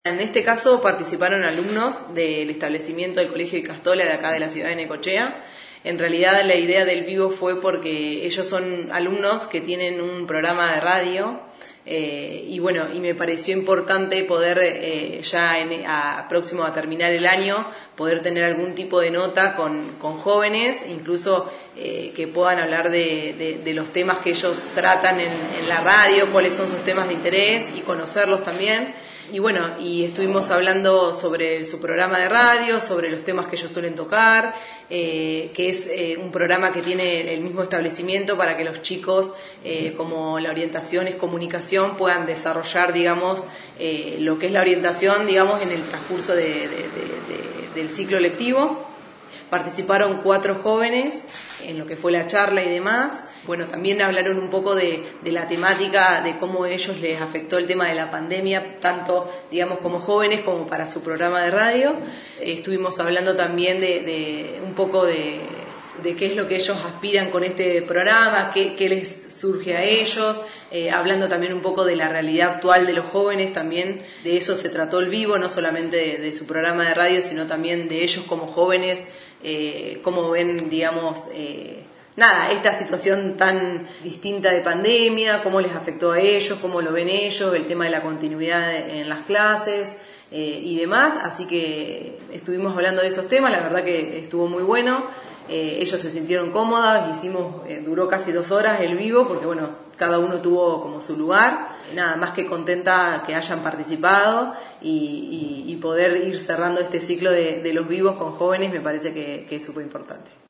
En este caso participaron alumnos del establecimiento del Colegio Icastola de acá de la ciudad de Necochea. En realidad la idea del vivo fue porque ellos son alumnos que tienen un programa de radio y me pareció importante poder próximo a terminar el año poder tener algún tipo de nota con jóvenes, incluso que puedan hablar de los temas que ellos tratan en la radio, cuáles son sus temas de interés y conocerlos también. Y estuvimos hablando sobre su programa de radio, sobre los temas que ellos suelen tocar, que es un programa que tiene el mismo establecimiento para que los chicos, como la orientación es comunicación, puedan desarrollar, lo que es la orientación, en el transcurso del ciclo lectivo. Participaron 4 jóvenes en lo que fue la charla y demás. También hablaron un poco de la temática, de cómo a ellos les afectó el tema de la pandemia, tanto, como jóvenes como para su programa de radio. Estuvimos hablando también de un poco de qué es lo que ellos aspiran con este programa, qué les surge a ellos, hablando también un poco de la realidad actual de los jóvenes, también de eso se trató el vivo, no solamente de su programa de radio, sino también de ellos como jóvenes, cómo ven, esta situación tan distinta de pandemia, cómo les afectó a ellos, cómo lo ven ellos, el tema de la continuidad en las clases y demás. Así que estuvimos hablando de esos temas, la verdad que estuvo muy bueno. Ellos se sintieron cómodos, duró casi 2 horas el vivo, porque cada uno tuvo como su lugar. Nada más que contenta que hayan participado y poder ir cerrando este ciclo de los vivos con jóvenes me parece que es súper importante.